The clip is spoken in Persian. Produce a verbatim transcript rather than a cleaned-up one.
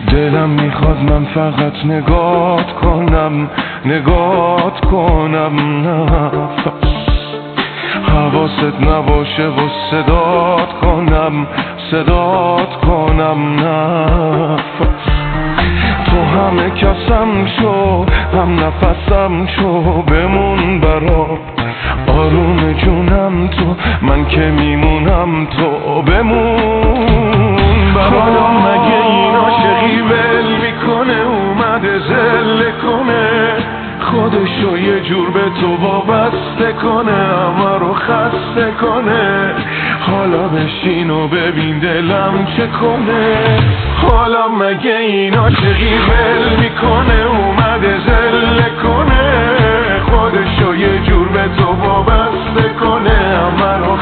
دلم میخواد من فقط نگات کنم، نگات کنم، نفس حواست نباشه و صدات کنم، صدات کنم، نفس تو همه کسم شو، هم نفسم شو، بمون برات آروم جونم تو، من که میمونم تو بمون برات. حالا مگه این عاشقی ول میکنه، اومده زله کنه خودشو یه جور به تو وابسته کنه، همه رو خسته کنه. حالا بشین و ببین دلم چه کنه. حالا مگه این عاشقی ول میکنه، اومده زله کنه خودشو یه جور به تو وابسته کنه، همه رو